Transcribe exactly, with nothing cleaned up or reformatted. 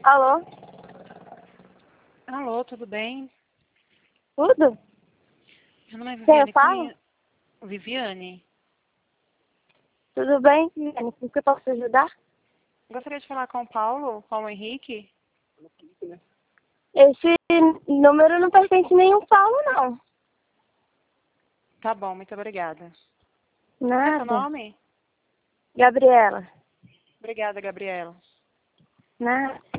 Alô? Alô, tudo bem? Tudo? Meu nome é Quem eu Viviane falo? Cunha. Viviane, Tudo bem, Viviane? Com que eu posso te ajudar? gostaria de falar com o Paulo, Paulo Henrique. Esse número não pertence a nenhum Paulo, não. Tá bom, muito obrigada. Qual é seu Nada. nome? Gabriela. Obrigada, Gabriela. Nada.